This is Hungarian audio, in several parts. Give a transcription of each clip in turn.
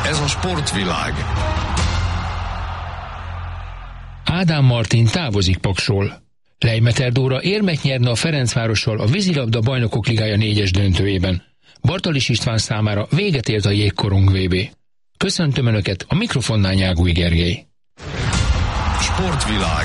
Ez a sportvilág. Ádám Martin távozik Paksról. Lejmeter Dóra érmet nyerne a Ferencvárossal a vízilabda Bajnokok Ligája 4-es döntőjében. Bartalis István számára véget ért a jégkorong VB. Köszöntöm Önöket, a mikrofonnál Nyágúj Gergely. Sportvilág.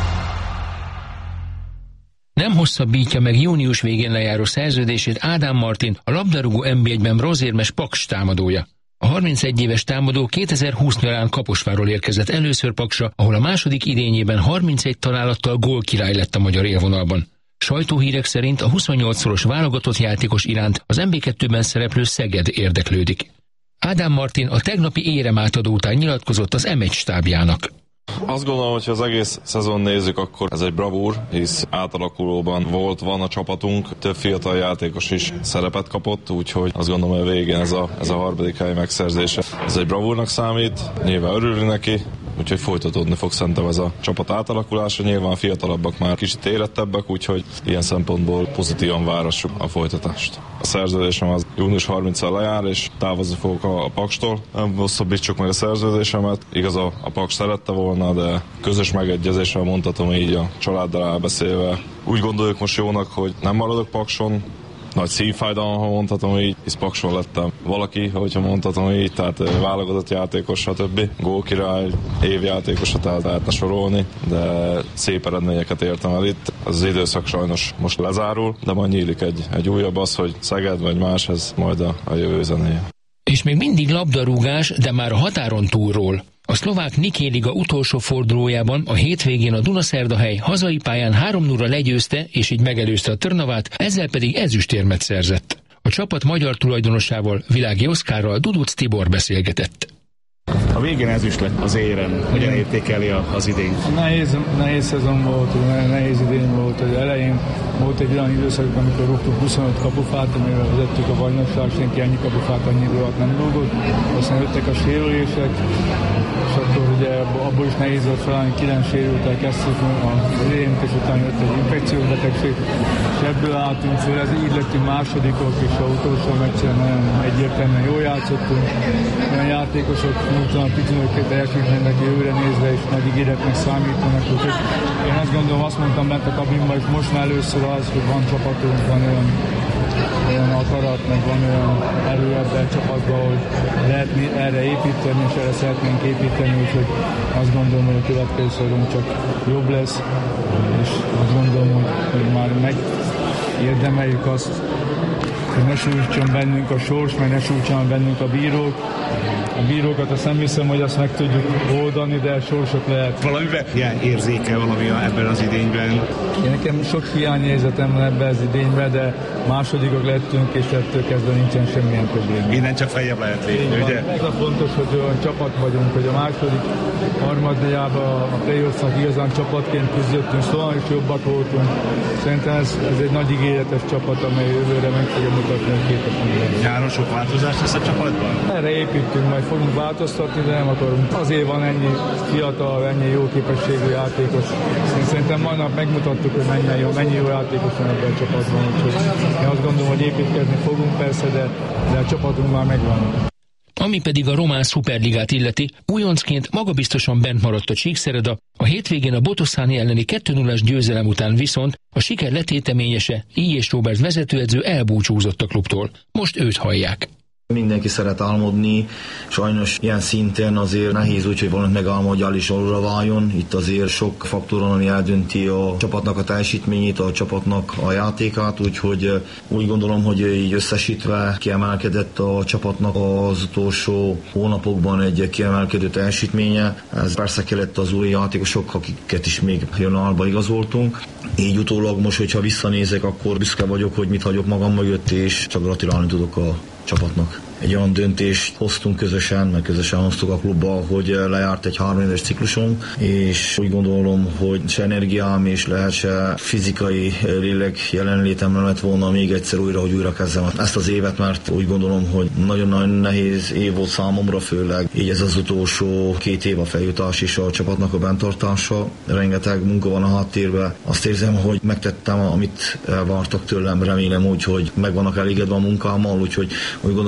Nem hosszabbítja meg június végén lejáró szerződését Ádám Martin, a labdarúgó NB1-ben bronzérmes Paks támadója. A 31 éves támadó 2020 nyarán Kaposvárról érkezett először Paksra, ahol a második idényében 31 találattal gólkirály lett a magyar élvonalban. Sajtóhírek szerint a 28-szoros válogatott játékos iránt az NB2-ben szereplő Szeged érdeklődik. Ádám Martin a tegnapi éremátadó után nyilatkozott az M1 stábjának. Azt gondolom, hogy ha az egész szezon nézzük, akkor ez egy bravúr, hisz átalakulóban van a csapatunk, több fiatal játékos is szerepet kapott, úgyhogy azt gondolom, hogy a végén ez a harmadik hely megszerzése. Ez egy bravúrnak számít, nyilván örülni neki, úgyhogy folytatódni fog szerintem ez a csapat átalakulása, nyilván a fiatalabbak már kicsit érettebbek, úgyhogy ilyen szempontból pozitívan várassuk a folytatást. A szerződésem az június 30-al lejár, és távozni fogok a Pakstól. Nem hosszabbítsuk meg a szerződésemet, igaz a Paks szerette volna, de közös megegyezéssel mondhatom így a családdal elbeszélve. Úgy gondoljuk most jónak, hogy nem maradok Pakson, nagy szívfájdalom, ha mondhatom így, hisz Pakson lettem valaki, hogyha mondhatom így, tehát válogatott játékos, stb. Gólkirály, évjátékosat tehát lehetne sorolni, de szép eredményeket értem el itt. Az időszak sajnos most lezárul, de majd nyílik egy újabb, az, hogy Szeged vagy más, ez majd a jövő zenéje. És még mindig labdarúgás, de már a határon túlról. A szlovák Niki Liga utolsó fordulójában a hétvégén a Dunaszerdahely hazai pályán 3-0-ra legyőzte és így megelőzte a Trnavát, ezzel pedig ezüstérmet szerzett. A csapat magyar tulajdonosával, Világi Oszkárral Duduc Tibor beszélgetett. A végén ezüst lett az éren. Hogyan értékeli az idényt? Nehéz szezon volt, nehéz idény volt. Az elején volt egy olyan időszakban, amikor rúgtuk 25 kapufát, amivel vezettük a bajnokság, senki ennyi kapufát annyi idő alatt nem rúgott. Aztán jöttek a sérülések, és akkor ugye abból is nehéz volt felállni, 9 sérültel kezdtük az idényt, és utána jött egy infekciós betegség, és ebből álltunk föl, ez így lettünk másodikok, és az utolsó meccsen nagyon egyértelműen jól játszottunk. Olyan játékosok nyújtanak pitinőket teljesítménynek jövőre nézve, és nagy ígéretnek számítanak. Úgyhogy én azt gondolom, azt mondtam bent a kabinban, és most már először az, hogy van csapatunk, van olyan akarat, meg van olyan erő ebben a csapatban, hogy lehet erre építeni, és erre szeretnénk építeni, úgyhogy azt gondolom, hogy a következő szezon csak jobb lesz, és azt gondolom, hogy már megérdemeljük azt, hogy ne sújtson bennünk a sors, meg ne sújtson bennünk a bírók. A bírókat azt nem hiszem, hogy azt meg tudjuk oldani, de sorsok lehet. Valamiben érzékel valami ebben az idényben? Én nekem sok hiányérzetem van ebben az idényben, de másodikok lettünk, és ettől kezdve nincsen semmilyen probléma. Innen csak feljebb lehet lépni, ugye? Ez a fontos, hogy olyan csapat vagyunk, hogy a második harmadjában a playoffnak igazán csapatként küzdöttünk, szóval is jobbak voltunk. Szerintem ez egy nagy ígéretes csapat, amely jövőre meg fogja mutatni a képet. Nyáron sok változás lesz a csapatban? Erre építünk, majd fogunk változtatni, de nem akarunk. Azért van ennyi fiatal, ennyi jó képességű játékos. Én szerintem mai nap megmutattuk, hogy mennyi jó játékos van ebben a csapatban. Úgyhogy én azt gondolom, hogy építkezni fogunk persze, de a csapatunk már megvan. Ami pedig a román szuperligát illeti, újoncként magabiztosan bent maradt a Csíkszereda, a hétvégén a Botoszani elleni 2-0-as győzelem után viszont a siker letéteményese, I.J. Róbert vezetőedző elbúcsúzott a klubtól. Most őt hallják. Mindenki szeret álmodni, sajnos ilyen szinten azért nehéz úgy, hogy valamit megálmodja, is alulra váljon. Itt azért sok faktoron, ami eldönti a csapatnak a teljesítményét, a csapatnak a játékát, úgyhogy úgy gondolom, hogy így összesítve kiemelkedett a csapatnak az utolsó hónapokban egy kiemelkedő teljesítménye. Ez persze kellett az új játékosok, akiket is még januárban igazoltunk. Így utólag most, hogyha visszanézek, akkor büszke vagyok, hogy mit hagyok magam mögött, és csak gratulálni tudok a csapatnak. Egy olyan döntést hoztunk közösen, meg közösen hoztuk a klubba, hogy lejárt egy 3 éves ciklusom, és úgy gondolom, hogy se energiám és lehet se fizikai lélek jelenlétem nem lett volna még egyszer újra, hogy újra kezdem ezt az évet, mert úgy gondolom, hogy nagyon-nagyon nehéz év volt számomra, főleg így ez az utolsó 2 év a feljutás és a csapatnak a bentartása. Rengeteg munka van a háttérben. Azt érzem, hogy megtettem, amit vártak tőlem, remélem úgy, hogy meg vannak elégedve a munkámmal, úgyhogy úgy gondolom, hogy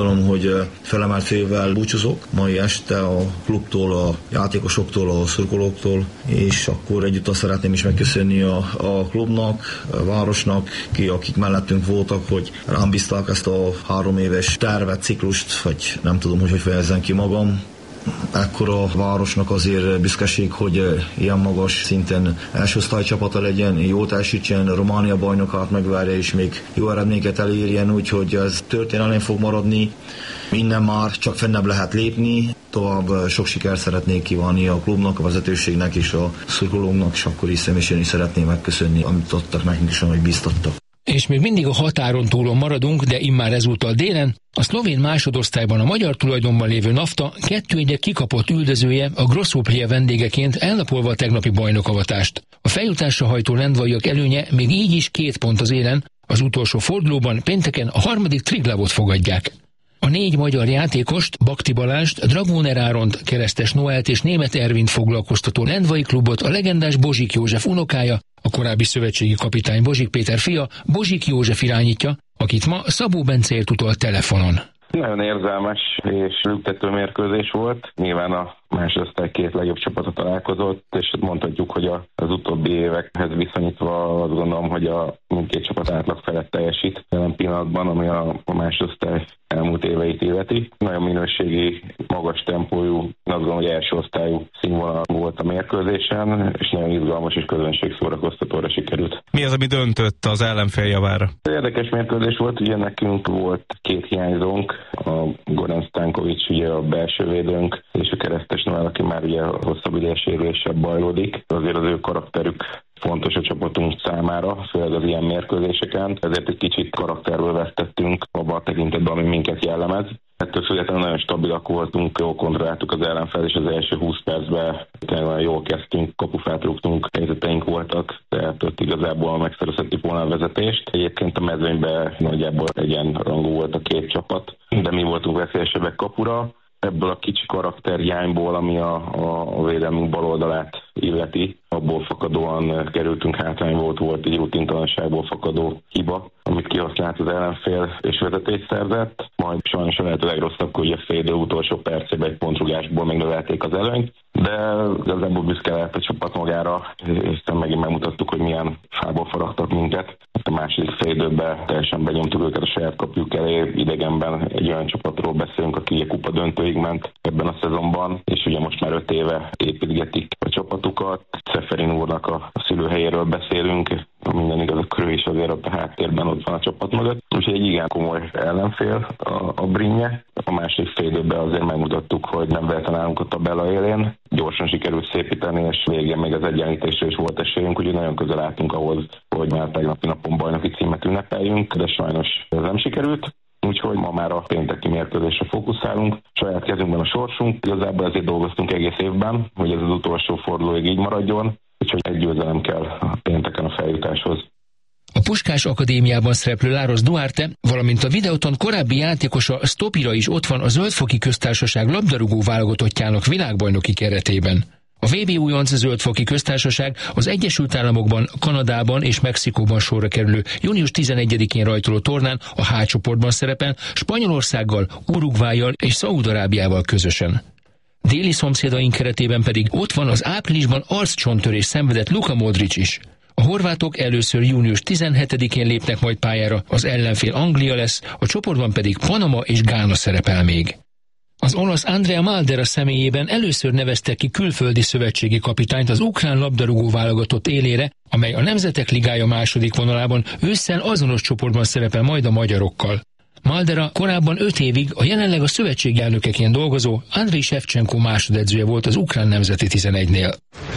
hogy felemelt fejvel búcsúzok mai este a klubtól, a játékosoktól, a szurkolóktól, és akkor egyúttal szeretném is megköszönni a klubnak, a városnak, akik mellettünk voltak, hogy rám bízták ezt a 3 éves tervet, ciklust, vagy nem tudom, hogy fejezzem ki magam. Ekkor a városnak azért büszkeség, hogy ilyen magas szinten első osztálycsapata legyen, jó teljesítsen, Románia bajnokát megvárja, és még jó eredményeket elérjen, úgyhogy ez történelem fog maradni. Innen már csak fennebb lehet lépni, tovább sok sikert szeretnék kívánni a klubnak, a vezetőségnek és a szurkolóknak, és akkor is személyesen is szeretném megköszönni, amit adtak nekünk is, amit bíztattak. És még mindig a határon túlon maradunk, de immár ezúttal délen, a szlovén másodosztályban a magyar tulajdonban lévő NAFTA 2-1 kikapott üldözője a Grosszóplje vendégeként elnapolva a tegnapi bajnokavatást. A feljutásra hajtó lendvaiak előnye még így is 2 pont az élen, az utolsó fordulóban pénteken a 3. Triglavot fogadják. A 4 magyar játékost, Bakti Balást, Dragóner Áront, Keresztes Noelt és Németh Ervint foglalkoztató lendvai klubot a legendás Bozsik József unokája, a korábbi szövetségi kapitány Bozsik Péter fia, Bozsik József irányítja, akit ma Szabó Bence ért utalt telefonon. Nagyon érzelmes és lüktető mérkőzés volt. Nyilván a másodosztály 2 legjobb csapata találkozott, és mondhatjuk, hogy az utóbbi évekhez viszonyítva azt gondolom, hogy a mindkét csapat átlag felett teljesít jelen pillanatban, ami a másodosztály elmúlt éveit illeti. Nagyon minőségi, magas tempójú, azt gondolom, hogy első osztályú színvonal volt a mérkőzésen, és nagyon izgalmas és közönségszórakoztatóra sikerült. Mi az, ami döntött az ellenfél javára? Érdekes mérkőzés volt, ugye nekünk volt 2 hiányzónk, a Goran Stankovics, ugye a belső védőnk, és a Keresztes Noel, aki már ugye hosszabb ideje sérüléssel bajlódik. Azért az ő karakterük fontos a csapatunk számára, főleg az ilyen mérkőzéseken. Ezért egy kicsit karakterből vesztettünk abban a tekintetben, ami minket jellemez. Ettől függetlenül nagyon stabilak voltunk, jól kontrolláltuk az ellenfel, és az első 20 percben nagyon jól kezdtünk, kapufát rúgtunk, helyzeteink voltak, tehát ott igazából megszerezhettük volna a vezetést. Egyébként a mezőnyben nagyjából egyenrangú volt a 2 csapat, de mi voltunk veszélyesebbek kapura. Ebből a kicsi karakterhiányból, ami a védelmünk bal oldalát illeti, abból fakadóan kerültünk hátrányba, volt egy rutintalanságból fakadó hiba, amit kihasznált az ellenfél és vezetést szerzett. Majd sajnos a lehető legrosszabb, hogy a fél idő utolsó percében egy pontrugásból megnövelték az előnyt, de igazából büszke lehet a csapat magára, és megint megmutattuk, hogy milyen fából faragtak minket. A második fél időben teljesen benyomtuk őket a saját kapjuk elé, idegenben egy olyan csapatról beszélünk, aki a kupa döntőig ment ebben a szezonban, és ugye most már 5 éve építgetik a csapatukat. Szeferin úrnak a szülőhelyéről beszélünk, minden igaz, akkor ő is azért ott a háttérben ott van a csapat mögött. Úgyhogy egy igen komoly ellenfél a Brinje. A második fél időben azért megmutattuk, hogy nem véletlenül állunk a tabella élén. Gyorsan sikerült szépíteni, és végén még az egyenlítésre is volt esélyünk, úgyhogy nagyon közel álltunk ahhoz, hogy már tegnapi napon bajnoki címet ünnepeljünk, de sajnos ez nem sikerült. Úgyhogy ma már a pénteki mérkőzésre fókuszálunk. Saját kezünkben a sorsunk, igazából ezért dolgoztunk egész évben, hogy ez az utolsó fordulóig így maradjon, úgyhogy egy győzelem kell a pénteken a feljutáshoz. A Puskás Akadémiában szereplő Láros Duarte, valamint a Videoton korábbi játékosa Stopira is ott van a Zöldfoki Köztársaság labdarúgó válogatottjának világbajnoki keretében. A VB újonc Zöldfoki Köztársaság az Egyesült Államokban, Kanadában és Mexikóban sorra kerülő június 11-én rajtoló tornán a H csoportban szerepel Spanyolországgal, Uruguayjal és Szaúd-Arábiával közösen. Déli szomszédaink keretében pedig ott van az áprilisban arccsontörés szenvedett Luka Modric is. A horvátok először június 17-én lépnek majd pályára, az ellenfél Anglia lesz, a csoportban pedig Panama és Gána szerepel még. Az olasz Andrea Maldera személyében először neveztek ki külföldi szövetségi kapitányt az ukrán labdarúgó válogatott élére, amely a Nemzetek Ligája második vonalában ősszel azonos csoportban szerepel majd a magyarokkal. Maldera korábban 5 évig a jelenleg a szövetség elnökeként dolgozó Andriy Shevchenko másodedzője volt az ukrán nemzeti 11-nél.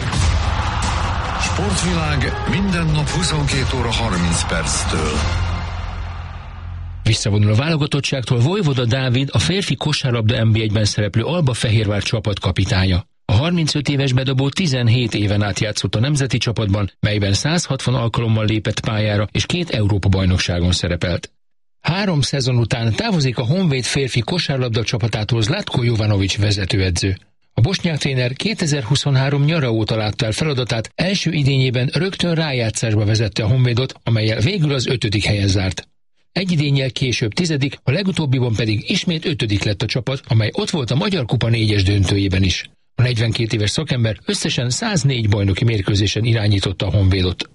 Sportvilág minden nap 22 óra 30 perctől. Visszavonul a válogatottságtól Vojvoda Dávid, a férfi kosárlabda NB1-ben szereplő Alba-Fehérvár csapatkapitánya. A 35 éves bedobó 17 éven át játszott a nemzeti csapatban, melyben 160 alkalommal lépett pályára és 2 Európa-bajnokságon szerepelt. 3 szezon után távozik a Honvéd férfi kosárlabda csapatától Zlatko Jovanović vezetőedző. A bosnyák tréner 2023 nyara óta látta el feladatát, első idényében rögtön rájátszásba vezette a Honvédot, amellyel végül az 5. helyen zárt. Egy idénnyel később 10., a legutóbbiban pedig ismét 5. lett a csapat, amely ott volt a Magyar Kupa 4-es döntőjében is. A 42 éves szakember összesen 104 bajnoki mérkőzésen irányította a Honvédot.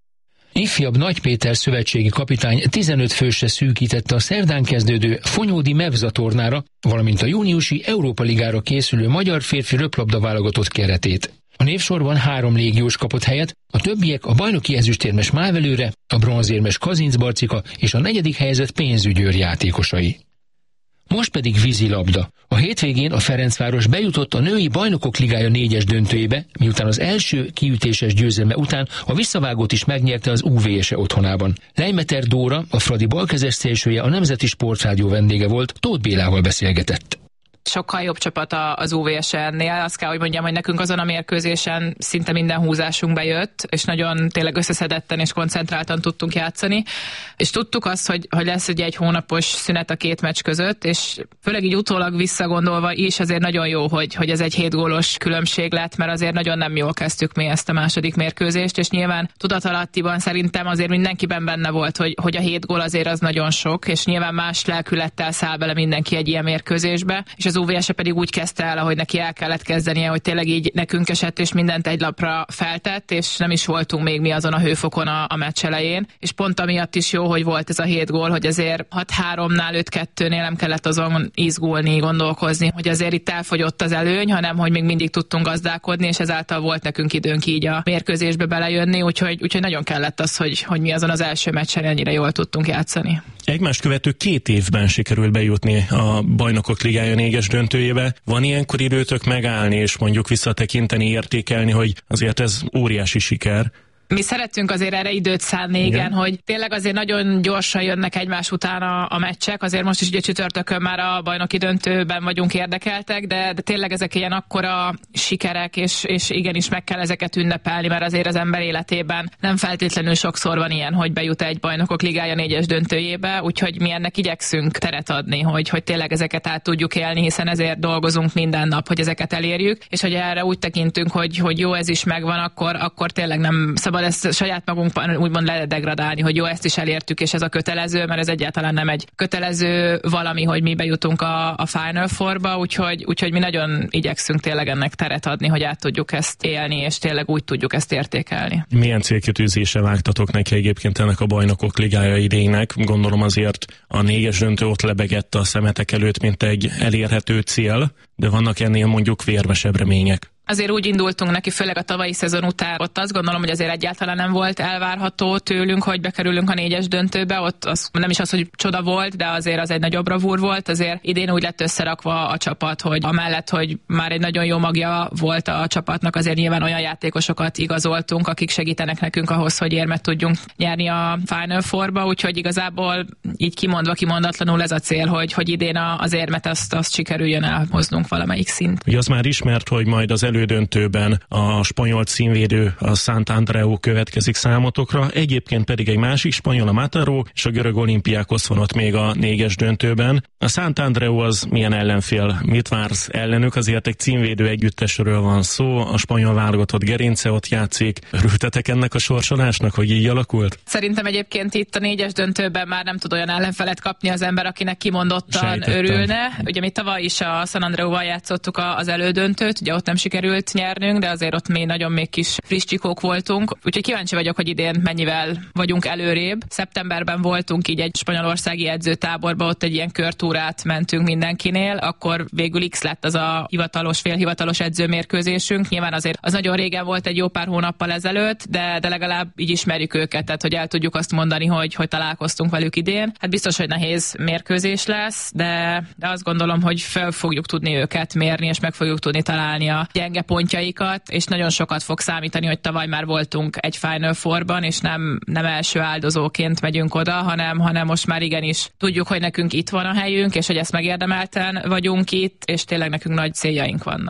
Ifjabb Nagy Péter szövetségi kapitány 15 fősre szűkítette a szerdán kezdődő Fonyódi Mevza tornára, valamint a júniusi Európa Ligára készülő magyar férfi röplabda válogatott keretét. A névsorban 3 légiós kapott helyet, a többiek a bajnoki ezüstérmes Mávelőre, a bronzérmes Kazinc Barcika és a 4. helyezett Pénzügyőr játékosai. Most pedig vízilabda. A hétvégén a Ferencváros bejutott a női Bajnokok Ligája 4-es döntőjébe, miután az első kiütéses győzelme után a visszavágót is megnyerte az UVS-e otthonában. Leimeter Dóra, a Fradi balkezes szélsője, a Nemzeti Sportrádió vendége volt, Tóth Bélával beszélgetett. Sokkal jobb csapat az UVS-nél. Azt kell, hogy mondjam, hogy nekünk azon a mérkőzésen szinte minden húzásunk bejött, és nagyon tényleg összeszedetten és koncentráltan tudtunk játszani. És tudtuk azt, hogy lesz egy hónapos szünet a 2 meccs között, és főleg így utólag visszagondolva is azért nagyon jó, hogy ez egy 7 gólos különbség lett, mert azért nagyon nem jól kezdtük mi ezt a második mérkőzést, és nyilván tudatalattiban szerintem azért mindenkiben benne volt, hogy a 7 gól azért az nagyon sok, és nyilván más lelkülettel száll bele mindenki egy ilyen mérkőzésbe, és az UVS pedig úgy kezdte el, ahogy neki el kellett kezdenie, hogy tényleg így nekünk esett, és mindent egy lapra feltett, és nem is voltunk még mi azon a hőfokon a meccs elején. És pont amiatt is jó, hogy volt ez a 7 gól, hogy azért 6-3-nál, 5-2-nél nem kellett azon izgulni, gondolkozni, hogy azért itt elfogyott az előny, hanem hogy még mindig tudtunk gazdálkodni, és ezáltal volt nekünk időnk így a mérkőzésbe belejönni, úgyhogy nagyon kellett az, hogy mi azon az első meccsen ennyire jól tudtunk játszani. Egymást követő 2 évben sikerült bejutni a Bajnokok Ligája 4-es döntőjébe. Van ilyenkor időtök megállni és mondjuk visszatekinteni, értékelni, hogy azért ez óriási siker? Mi szeretünk azért erre időt szánni, igen, hogy tényleg azért nagyon gyorsan jönnek egymás után a meccsek, azért most is ugye csütörtökön már a bajnoki döntőben vagyunk érdekeltek, de tényleg ezek ilyen akkora sikerek, és igenis meg kell ezeket ünnepelni, mert azért az ember életében nem feltétlenül sokszor van ilyen, hogy bejut egy Bajnokok Ligája 4-es döntőjébe, úgyhogy mi ennek igyekszünk teret adni, hogy tényleg ezeket át tudjuk élni, hiszen ezért dolgozunk minden nap, hogy ezeket elérjük, és hogy erre úgy tekintünk, hogy jó, ez is megvan, akkor tényleg nem szabad ezt saját magunkban úgymond ledegradálni, hogy jó, ezt is elértük, és ez a kötelező, mert ez egyáltalán nem egy kötelező valami, hogy mi bejutunk a Final Fourba, úgyhogy mi nagyon igyekszünk tényleg ennek teret adni, hogy át tudjuk ezt élni, és tényleg úgy tudjuk ezt értékelni. Milyen célkitűzése vágtatok neki egyébként ennek a Bajnokok Ligája idénynek? Gondolom azért a 4-es döntő ott lebegett a szemetek előtt, mint egy elérhető cél, de vannak ennél mondjuk vérmesebb remények. Azért úgy indultunk neki, főleg a tavalyi szezon után. Ott azt gondolom, hogy azért egyáltalán nem volt elvárható tőlünk, hogy bekerülünk a 4-es döntőbe. Ott nem is az, hogy csoda volt, de azért az egy nagyobb bravúr volt. Azért idén úgy lett összerakva a csapat, hogy amellett, hogy már egy nagyon jó magja volt a csapatnak, azért nyilván olyan játékosokat igazoltunk, akik segítenek nekünk ahhoz, hogy érmet tudjunk nyerni a Final Fourba. Úgyhogy igazából így kimondatlanul ez a cél, hogy idén az érmet azt sikerüljön elhoznunk valamelyik szint. Ugye az már ismert, hogy majd az elődöntőben a spanyol címvédő, a Sant Andreu következik számotokra, egyébként pedig egy másik spanyol, a Mataró, és a görög Olimpiákos van ott még a 4-es döntőben. A Sant Andreu az milyen ellenfél? Mit vársz ellenük? Azért egy címvédő együttesről van szó, a spanyol válogatott gerince ott játszik. Örültetek ennek a sorsolásnak, hogy így alakult? Szerintem egyébként itt a 4-es döntőben már nem tud olyan ellenfelet kapni az ember, akinek kimondottan örülne. Ugye mi tavaly is a San Andreuval játszottuk az elődöntőt, ugye ott nem sikerült nyernünk, de azért ott még kis friss csikók voltunk. Úgyhogy kíváncsi vagyok, hogy idén mennyivel vagyunk előrébb. Szeptemberben voltunk így egy spanyolországi edzőtáborba, ott egy ilyen körtúrát mentünk mindenkinél, akkor végül X lett az a félhivatalos edzőmérkőzésünk. Nyilván azért az nagyon régen volt, egy jó pár hónappal ezelőtt, de legalább így ismerjük őket, tehát hogy el tudjuk azt mondani, hogy találkoztunk velük idén. Hát biztos, hogy nehéz mérkőzés lesz, de azt gondolom, hogy fel fogjuk tudni őket mérni, és meg fogjuk tudni találni a gyenge pontjaikat, és nagyon sokat fog számítani, hogy tavaly már voltunk egy Final Fourban, és nem első áldozóként megyünk oda, hanem most már igenis tudjuk, hogy nekünk itt van a helyünk, és hogy ezt megérdemelten vagyunk itt, és tényleg nekünk nagy céljaink vannak.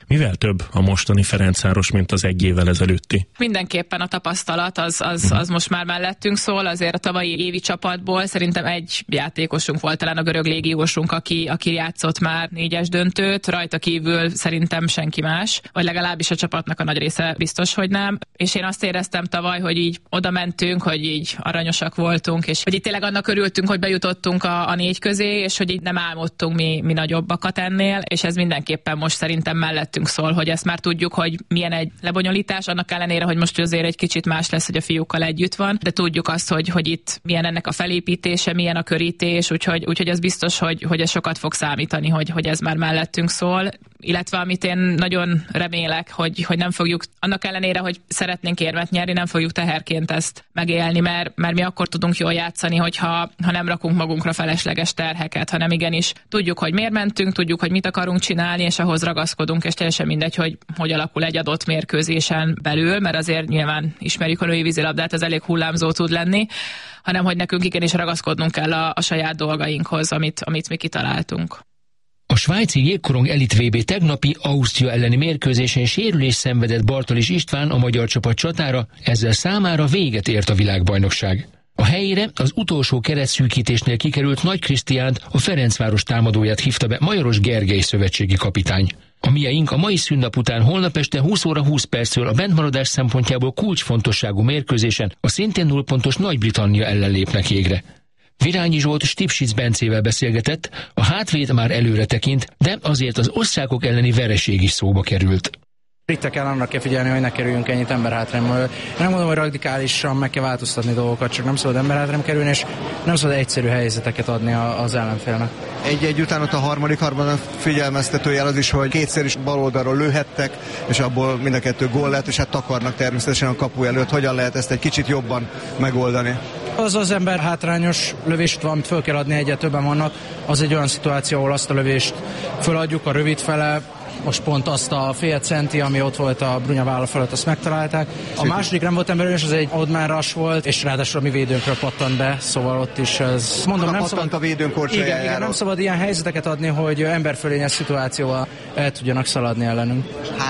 Mivel több a mostani Ferencváros, mint az egy évvel ezelőtti? Mindenképpen a tapasztalat az most már mellettünk szól, azért a tavalyi évi csapatból szerintem egy játékosunk volt, talán a görög légiósunk, aki játszott már 4-es döntőt, rajta kívül szerintem senki más, vagy legalábbis a csapatnak a nagy része biztos, hogy nem. És én azt éreztem tavaly, hogy így oda mentünk, hogy így aranyosak voltunk, és hogy itt tényleg annak örültünk, hogy bejutottunk a 4 közé, és hogy így nem álmodtunk mi nagyobbakat ennél, és ez mindenképpen most szerintem mellettünk szól, hogy ezt már tudjuk, hogy milyen egy lebonyolítás, annak ellenére, hogy most azért egy kicsit más lesz, hogy a fiúkkal együtt van, de tudjuk azt, hogy itt milyen ennek a felépítése, milyen a körítés, úgyhogy ez biztos, hogy ez sokat fog számítani, hogy ez már mellettünk szól, illetve amit én nagyon remélek, hogy nem fogjuk, annak ellenére, hogy szeretnénk érmet nyerni, nem fogjuk teherként ezt megélni, mert mi akkor tudunk jól játszani, ha nem rakunk magunkra felesleges terheket, hanem igenis tudjuk, hogy miért mentünk, tudjuk, hogy mit akarunk csinálni, és ahhoz ragaszkodunk, és teljesen mindegy, hogy alakul egy adott mérkőzésen belül, mert azért nyilván ismerjük a női vízilabdát, ez elég hullámzó tud lenni, hanem hogy nekünk igenis ragaszkodnunk kell a saját dolgainkhoz, amit mi kitaláltunk. A svájci jégkorong elit VB tegnapi Ausztria elleni mérkőzésén sérülés szenvedett Bartolis István, a magyar csapat csatára, ezzel számára véget ért a világbajnokság. A helyére az utolsó keretszűkítésnél kikerült Nagy Krisztiánt, a Ferencváros támadóját hívta be Majoros Gergely szövetségi kapitány. A mieink a mai szünnap után holnap este 20 óra 20 perctől a bentmaradás szempontjából kulcsfontosságú mérkőzésen a szintén 0 pontos Nagy-Britannia ellen lépnek jégre. Virányi Zsolt Stipsic Bencével beszélgetett, a hátvéd már előre tekint, de azért az osztrákok elleni vereség is szóba került. Britek ellen arra kell figyelni, hogy ne kerüljünk ennyit emberhátrányba. Nem mondom, hogy radikálisan meg kell változtatni dolgokat, csak nem szabad emberhátrányba kerülni, és nem szabad egyszerű helyzeteket adni az ellenfélnek. Egy után ott a harmadikban figyelmeztetőjel az is, hogy kétszer is baloldalról lőhettek, és abból mind a 2 gól lett, és hát takarnak természetesen a kapu előtt. Hogyan lehet ezt egy kicsit jobban megoldani? Az ember hátrányos lövést van, amit föl kell adni, egyre többen vannak, az egy olyan szituáció, ahol azt a lövést föladjuk a rövid fele, most pont azt a fél centi, ami ott volt a Brunya válla felett, azt megtalálták. A második nem volt emberős, az egy odd-man rush volt, és ráadásul a mi védőnkről pattant be, szóval ott is ez... Mondom, nem szabad a védőnk korcsolyájáról. Igen, nem szabad ilyen helyzeteket adni, hogy emberfölényes szituációval el tudjanak szaladni ellenünk.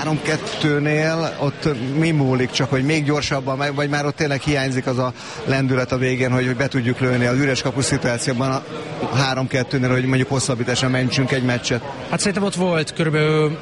3-2-nél ott mi múlik, csak hogy még gyorsabban, vagy már ott tényleg hiányzik az a lendület a végén, hogy be tudjuk lőni az üres kapu szituációban a 3-2-nél, hogy mondjuk hosszabbításan mentsünk egy meccset. Hát szerintem ott volt körülbelül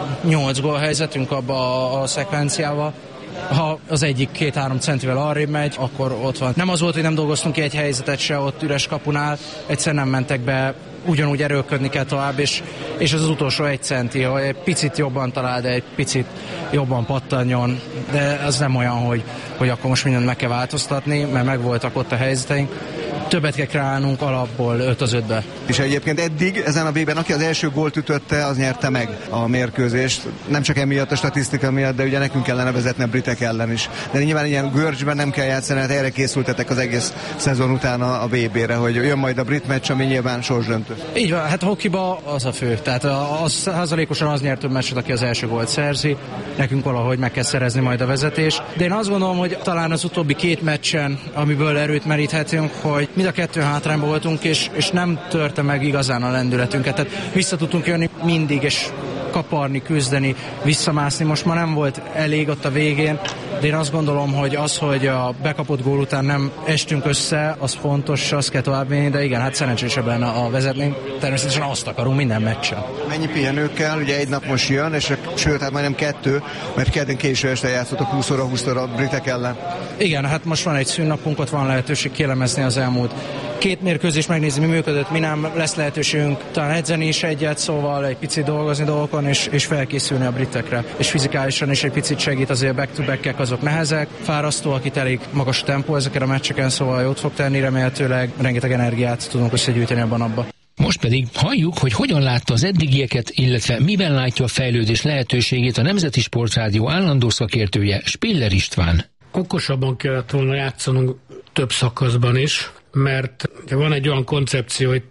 8 gól helyzetünk abba a szekvenciával. Ha az egyik 2-3 centivel arrébb megy, akkor ott van. Nem az volt, hogy nem dolgoztunk ki egy helyzetet se ott üres kapunál, egyszerűen nem mentek be, ugyanúgy erőlködni kell tovább, és az utolsó 1 centi, hogy egy picit jobban talál, de egy picit jobban pattanjon, de az nem olyan, hogy akkor most mindent meg kell változtatni, mert megvoltak ott a helyzeteink. Többet kell kreálnunk alapból 5-5-be. És egyébként eddig ezen a B-ben, aki az első gólt ütötte, az nyerte meg a mérkőzést. Nem csak emiatt a statisztika miatt, de ugye nekünk kellene vezetni a britek ellen is. De nyilván ilyen görcsben nem kell játszani, hát erre készültetek az egész szezon után a VB-re, hogy jön majd a brit meccs, ami nyilván sorsdöntő. Így van, hát hokiba az a fő. Tehát százalékosan az nyer több meccset, aki az első gólt szerzi. Nekünk valahogy meg kell szerezni majd a vezetés. De én azt gondolom, hogy talán az utóbbi 2 meccsen, amiből erőt meríthetünk, hogy mind a 2 hátrányban voltunk, és nem törte meg igazán a lendületünket. Tehát vissza tudtunk jönni mindig, és kaparni, küzdeni, visszamászni. Most már nem volt elég ott a végén, de én azt gondolom, hogy az, hogy a bekapott gól után nem estünk össze, az fontos, azt kell továbbvinni, de igen, hát szerencsésebb lenne a vezetni. Természetesen azt akarunk minden meccsen. Mennyi pihenőkkel? Ugye egy nap most jön, és sőt, hát majdnem 2, mert kedden késő este játszottak 20 óra 20-ra a britek ellen. Igen, hát most van egy szünnapunk, ott van lehetőség kielemezni az elmúlt 2 mérkőzés, megnézni, mi működött, mi nem, lesz lehetőségünk talán edzeni is egyet, szóval egy picit dolgozni dolgokon, és felkészülni a britekre. És fizikálisan is egy picit segít, azért back-to-back-ek azok nehezek, fárasztóak, itt elég magas tempó ezeken a meccseken, szóval jót fog tenni, remélhetőleg rengeteg energiát tudunk összegyűjteni abban. Most pedig halljuk, hogy hogyan látta az eddigieket, illetve miben látja a fejlődés lehetőségét a Nemzeti Sportrádió állandó szakértője, Spiller István. Okosabban kellett volna játszanunk több szakaszban is, mert van egy olyan koncepció itt a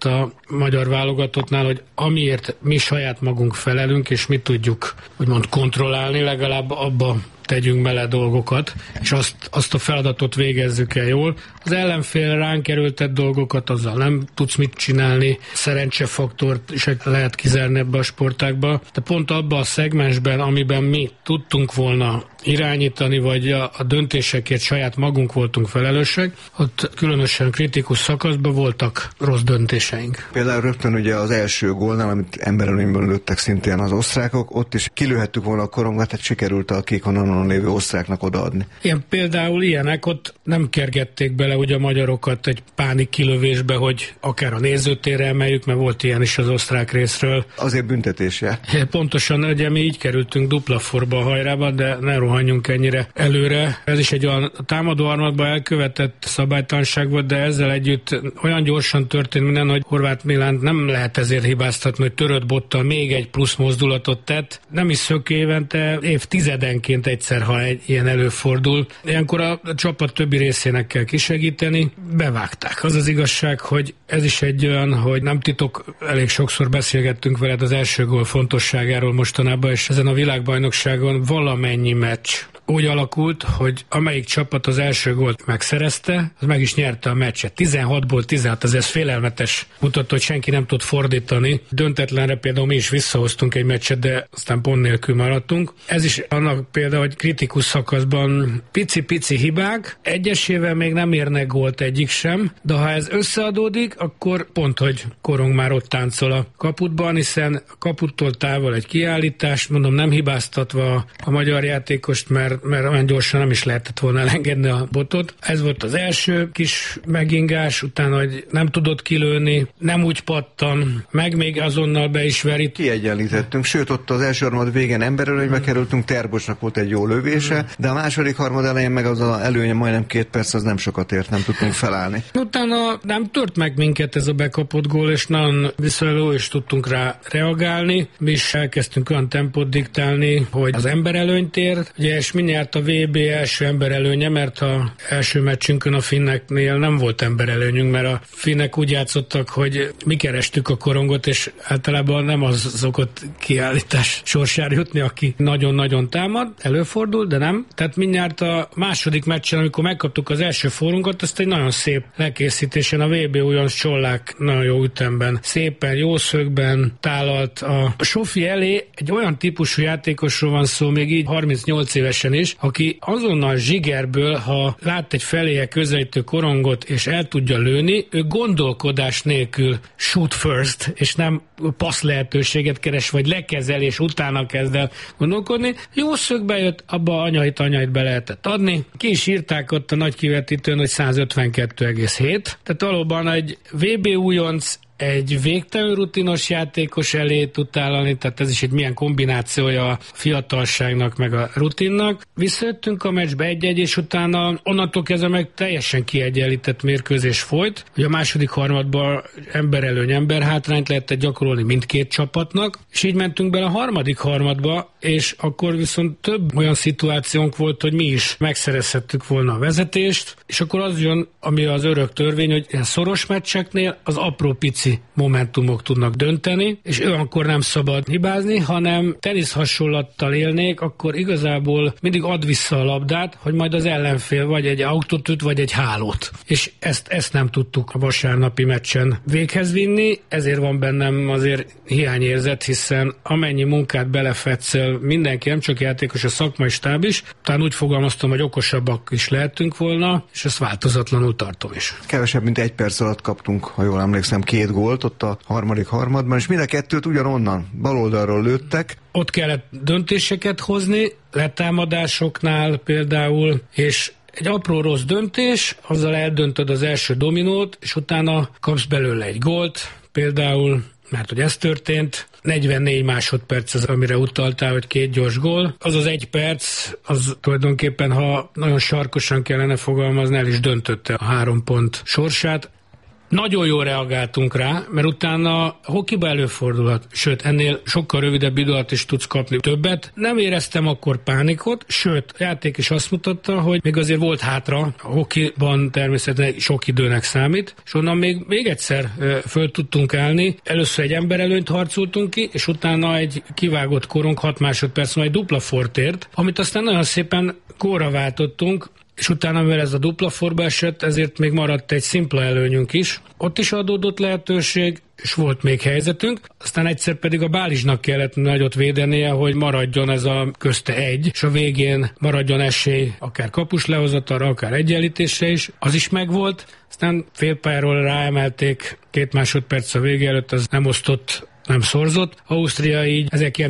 magyar válogatottnál, hogy amiért mi saját magunk felelünk, és mi tudjuk úgymond kontrollálni, legalább abba tegyünk bele dolgokat, és azt a feladatot végezzük el jól. Az ellenfél ránk erőltett dolgokat, azzal nem tudsz mit csinálni, szerencsefaktort is lehet kizárni ebbe a sportágba, de pont abban a szegmensben, amiben mi tudtunk volna irányítani, vagy a döntésekért saját magunk voltunk felelősek, ott különösen kritikus szakaszban voltak rossz döntéseink. Például rögtön ugye az első gólnál, amit emberölényből lőttek szintén az osztrákok, ott is kilőhettük volna a korongot, tehát sikerült a Kékononnon lévő osztráknak odaadni. Ilyen például ilyenek, ott nem kergették bele ugye a magyarokat egy pánik kilövésbe, hogy akár a nézőtérre emeljük, mert volt ilyen is az osztrák részről. Azért büntetésje. Pontosan, ugye mi így kerültünk dupla forba a hajrába, de ne rohanjunk ennyire előre. Ez is egy olyan támadó harmadban elkövetett szabálytalanság volt, de ezzel együtt olyan gyorsan történt minden, hogy Horváth Milánt nem lehet ezért hibáztatni, hogy törött bottal még egy plusz mozdulatot tett. Nem is szök évente, évtizedenként egyszer, ha egy ilyen előfordul. Ilyenkor a csapat többi részének kell kisegíteni. Bevágták. Az az igazság, hogy ez is egy olyan, hogy nem titok, elég sokszor beszélgettünk veled az első gól fontosságáról mostanában, és ezen a világbajnokságon valamennyi meccs úgy alakult, hogy amelyik csapat az első gólt megszerezte, az meg is nyerte a meccset. 16-ból 16, ez félelmetes, mutatta, hogy senki nem tud fordítani. Döntetlenre például mi is visszahoztunk egy meccset, de aztán pont nélkül maradtunk. Ez is annak például, hogy kritikus szakaszban pici-pici hibák, egyesével még nem érnek gólt egyik sem, de ha ez összeadódik, akkor pont, hogy Korong már ott táncol a kaputban, hiszen a kaputtól távol egy kiállítás, mondom, nem hibáztatva a magyar játékost, mert olyan gyorsan nem is lehetett volna elengedni a botot. Ez volt az első kis megingás, utána, hogy nem tudott kilőni, nem úgy pattan, meg még azonnal be is veri. Kiegyenlítettünk, sőt ott az első harmad végén emberölőnybe kerültünk, Terbocsnak volt egy jó lövése, de a második harmad elején meg az előnye majdnem 2 perc, az nem sokat ért, nem tudtunk felállni. Utána nem tört meg minket ez a bekapott gól, és nagyon viszonylag is tudtunk rá reagálni. Mi is elkezdtünk olyan tempót diktálni, hogy az emberelőnyt ért, ugye, és mindjárt a VB első emberelőnye, mert a első meccsünkön a finneknél nem volt emberelőnyünk, mert a finnek úgy játszottak, hogy mi kerestük a korongot, és általában nem az szokott kiállítás sorsára jutni, aki nagyon-nagyon támad, előfordul, de nem. Tehát mindjárt a második meccsen, amikor megkaptuk az első fórunkat, azt egy nagyon szép lekészítésen a VB újonc Csollák nagyon jó ütemben, szépen, jó szögben tálalt a Sofi elé. Egy olyan típusú játékosról van szó, még így 38 évesen is, aki azonnal zsigerből, ha lát egy feléje közelítő korongot és el tudja lőni, ő gondolkodás nélkül shoot first, és nem passz lehetőséget keres, vagy lekezel, és utána kezd el gondolkodni. Jó szögbe jött, abba anyait be lehetett adni. Ki is írták ott a nagy kivetítőn, hogy 152,7. Tehát valóban egy VB újonc egy végtelenül rutinos játékos elé tud állani, tehát ez is egy milyen kombinációja a fiatalságnak meg a rutinnak. Visszajöttünk a meccsbe 1-1, és utána onnantól kezdve meg teljesen kiegyenlített mérkőzés folyt, hogy a második harmadban emberelőny, emberhátrányt lehetett gyakorolni mindkét csapatnak, és így mentünk bele a harmadik harmadba, és akkor viszont több olyan szituációnk volt, hogy mi is megszerezhettük volna a vezetést, és akkor az jön, ami az örök törvény, hogy ilyen szoros meccseknél az apró pici momentumok tudnak dönteni, és olyankor nem szabad hibázni, hanem tenisz hasonlattal élnék, akkor igazából mindig ad vissza a labdát, hogy majd az ellenfél vagy egy autót üt, vagy egy hálót. És ezt nem tudtuk a vasárnapi meccsen véghez vinni, ezért van bennem azért hiányérzet, hiszen amennyi munkát belefetszel mindenki, nem csak játékos, a szakmai stáb is, talán úgy fogalmaztam, hogy okosabbak is lehetünk volna, és ezt változatlanul tartom is. Kevesebb, mint 1 perc alatt kaptunk, ha jól emlékszem, 2 gólt ott a harmadik harmadban, és mind a 2-t ugyanonnan, baloldalról lőttek. Ott kellett döntéseket hozni, letámadásoknál például, és egy apró rossz döntés, azzal eldöntöd az első dominót, és utána kapsz belőle egy gólt, például, mert hogy ez történt, 44 másodperc az, amire utaltál, hogy 2 gyors gól. Az az 1 perc, az tulajdonképpen, ha nagyon sarkosan kellene fogalmazni, el is döntötte a 3 pont sorsát. Nagyon jól reagáltunk rá, mert utána hokiba előfordulhat, sőt, ennél sokkal rövidebb idő alatt is tudsz kapni többet. Nem éreztem akkor pánikot, sőt, a játék is azt mutatta, hogy még azért volt hátra, a hokiban természetesen sok időnek számít, és onnan még egyszer föl tudtunk állni. Először egy emberelőnyt harcoltunk ki, és utána egy kivágott korong 6 másodperc, majd dupla fortért, amit aztán nagyon szépen gólra váltottunk, és utána, mivel ez a dupla forba esett, ezért még maradt egy szimpla előnyünk is. Ott is adódott lehetőség, és volt még helyzetünk, aztán egyszer pedig a Bálizsnak kellett nagyot védenie, hogy maradjon ez a közte egy, és a végén maradjon esély akár kapus lehozatalra, akár egyenlítésre is, az is megvolt, aztán félpályáról ráemelték 2 másodperc a vége előtt, az nem osztott, nem szorzott. Ausztria így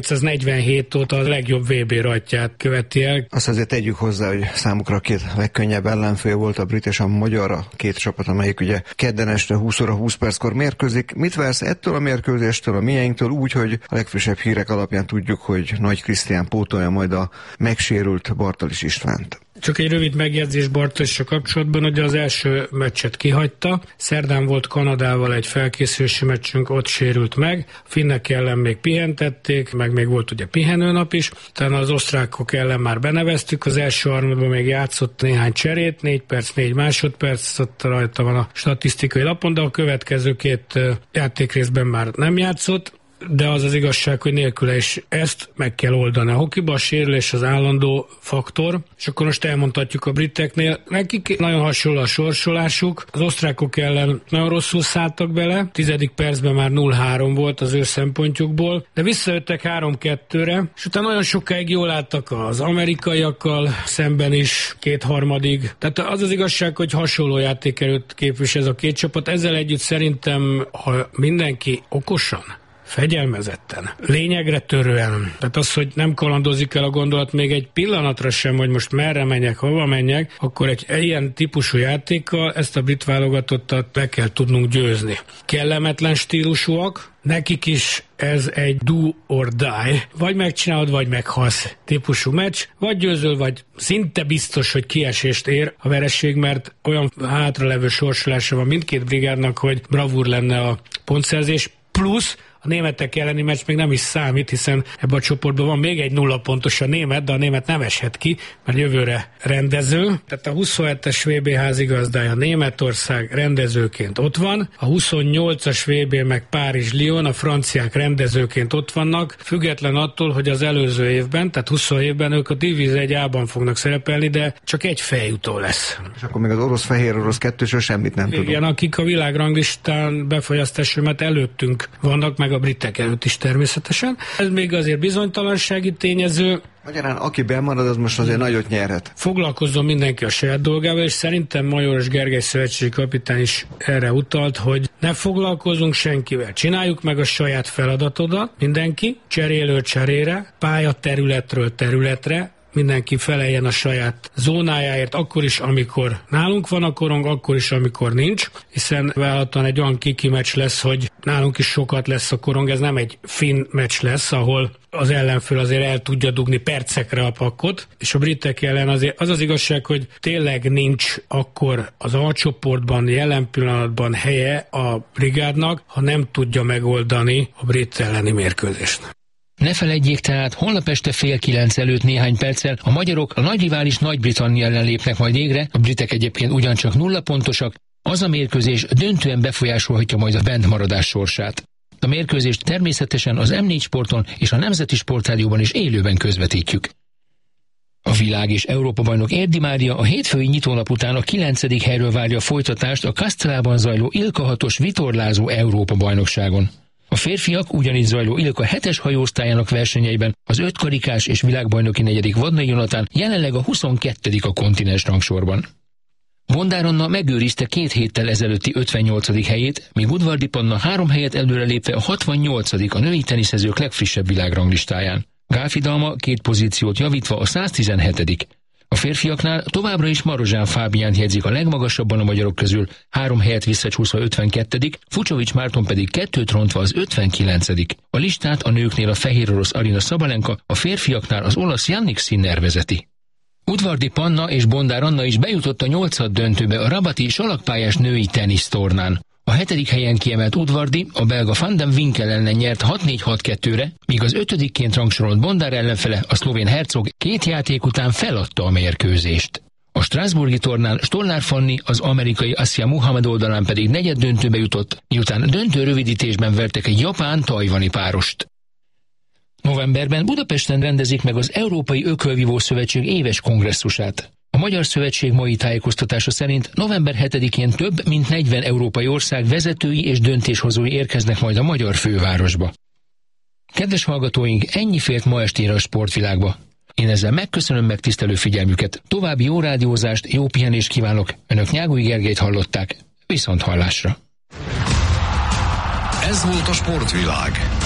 1947 óta a legjobb VB rajtját követi el. Azt azért tegyük hozzá, hogy számukra a 2 legkönnyebb ellenfél volt a brit és a magyar, a 2 csapat, amelyik ugye kedden este 20 óra 20 perckor mérkőzik. Mit vársz ettől a mérkőzéstől, a miénktől, úgy, hogy a legfrissebb hírek alapján tudjuk, hogy Nagy Krisztián pótolja majd a megsérült Bartalis Istvánt? Csak egy rövid megjegyzés Bartalissal kapcsolatban, hogy az első meccset kihagyta. Szerdán volt Kanadával egy felkészülési meccsünk, ott sérült meg. A finnek ellen még pihentették, meg még volt ugye pihenőnap is. Utána az osztrákok ellen már beneveztük, az első harmadban még játszott néhány cserét, 4 perc, 4 másodperc, ott rajta van a statisztikai lapon, de a következő 2 játékrészben már nem játszott. De az az igazság, hogy nélküle is ezt meg kell oldani. A hokiban a sérülés az állandó faktor, és akkor most elmondhatjuk a briteknél. Nekik nagyon hasonló a sorsolásuk, az osztrákok ellen nagyon rosszul szálltak bele, 10. percben már 0-3 volt az ő szempontjukból, de visszajöttek 3-2-re, és utána nagyon sokáig jól álltak az amerikaiakkal szemben is, 2/3. Tehát az az igazság, hogy hasonló játékerőt képvisel ez a 2 csapat. Ezzel együtt szerintem, ha mindenki okosan, fegyelmezetten, lényegre törően. Tehát az, hogy nem kalandozik el a gondolat még egy pillanatra sem, hogy most merre menjek, hova menjek, akkor egy ilyen típusú játékkal ezt a brit válogatottat le kell tudnunk győzni. Kellemetlen stílusúak, nekik is ez egy do or die. Vagy megcsinálod, vagy meghalsz típusú meccs, vagy győzöl, vagy szinte biztos, hogy kiesést ér a vereség, mert olyan hátralevő sorsolása van mindkét brigádnak, hogy bravúr lenne a pontszerzés, plusz a németek elleni meccs még nem is számít, hiszen ebben a csoportban van még egy 0 pontos a német, de a német nem eshet ki, mert jövőre rendező. Tehát a 27-es VB házigazdája Németország rendezőként ott van, a 28-as VB meg Párizs-Lyon, a franciák rendezőként ott vannak, független attól, hogy az előző évben, tehát 27-ben ők a Divíz 1A-ban fognak szerepelni, de csak egy feljutó lesz. És akkor még az orosz-fehér orosz 2-sről semmit nem tudunk. Igen, akik a világranglistán befolyástásomát előttünk vannak, meg a britek előtt is természetesen. Ez még azért bizonytalansági tényező. Magyarán aki bemarad, az most azért nagyot nyerhet. Foglalkozzon mindenki a saját dolgával, és szerintem Majoros Gergely szövetségi kapitány is erre utalt, hogy ne foglalkozunk senkivel. Csináljuk meg a saját feladatodat, mindenki, cserélő cserére, pályaterületről területre, mindenki feleljen a saját zónájáért, akkor is, amikor nálunk van a korong, akkor is, amikor nincs, hiszen vállaltan egy olyan kiki meccs lesz, hogy nálunk is sokat lesz a korong, ez nem egy finn meccs lesz, ahol az ellenfél azért el tudja dugni percekre a pakkot, és a britek ellen azért az az igazság, hogy tényleg nincs akkor az A csoportban jelen pillanatban helye a brigádnak, ha nem tudja megoldani a brit elleni mérkőzést. Ne feledjék tehát, holnap este 8:30 előtt néhány perccel a magyarok a nagy rivális Nagy-Britannia ellen lépnek majd égre, a britek egyébként ugyancsak 0 pontosak, az a mérkőzés döntően befolyásolhatja majd a bentmaradás sorsát. A mérkőzést természetesen az M4 Sporton és a Nemzeti Sportrádióban is élőben közvetítjük. A világ és Európa-bajnok Érdi Mária a hétfői nyitónap után a 9. helyről várja a folytatást a Kastelában zajló Ilka 6-os vitorlázó Európa-bajnokságon. A férfiak ugyanígy zajló Ilka 7-es hajóosztályának versenyeiben az 5 karikás és világbajnoki 4. Vadnai Jonatán jelenleg a 22. a kontinens rangsorban. Bondár Anna megőrizte 2 héttel ezelőtti 58. helyét, míg Udvardi Panna 3 helyet előrelépve a 68. a női teniszezők legfrissebb világranglistáján. Gálfi Dalma 2 pozíciót javítva a 117. A férfiaknál továbbra is Marozsán Fábiánt jegyzik a legmagasabban a magyarok közül, 3 helyet visszacsúszva 52., Fucsovics Márton pedig 2 rontva az 59. A listát a nőknél a fehér orosz Arina Szabalenka, a férfiaknál az olasz Jannik Sinner vezeti. Udvardi Panna és Bondár Anna is bejutott a 8. döntőbe a rabati salakpályás női tenisztornán. A 7. helyen kiemelt Udvardi a belga Van den Winkel ellen nyert 6-4-6-2-re, míg az 5-ként rangsorolt Bondár ellenfele, a szlovén Hercog 2 játék után feladta a mérkőzést. A strasbourgi tornán Stollár Fanni, az amerikai Asia Muhammad oldalán pedig negyeddöntőbe jutott, miután döntő rövidítésben vertek egy japán-tajvani párost. Novemberben Budapesten rendezik meg az Európai Ökölvívó Szövetség éves kongresszusát. A Magyar Szövetség mai tájékoztatása szerint november 7-én több mint 40 európai ország vezetői és döntéshozói érkeznek majd a magyar fővárosba. Kedves hallgatóink, ennyi fért ma estére a sportvilágba. Én ezzel megköszönöm megtisztelő figyelmüket, további jó rádiózást, jó pihenést kívánok, Önök Nyágui Gergelyt hallották, viszont hallásra. Ez volt a sportvilág.